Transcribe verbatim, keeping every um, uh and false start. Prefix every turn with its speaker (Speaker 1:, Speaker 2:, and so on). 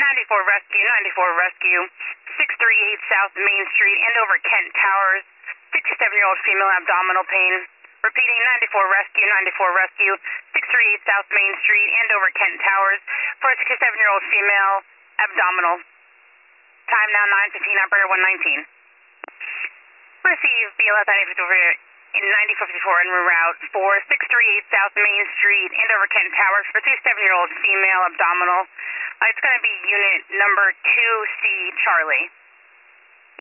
Speaker 1: ninety-four Rescue, ninety-four Rescue, six thirty-eight South Main Street, Andover, Kent Towers, fifty-seven-year-old female abdominal pain. Repeating, ninety-four Rescue, ninety-four Rescue, six thirty-eight South Main Street, Andover, Kent Towers, for a sixty-seven-year-old female abdominal. Time now nine fifteen, operator one nineteen. Receive B L S ninety fifty-four in ninety fifty-four en route for six thirty-eight South Main Street, Andover, Kent Towers, for a sixty-seven-year-old female abdominal. Uh, it's going to be unit number two C Charlie.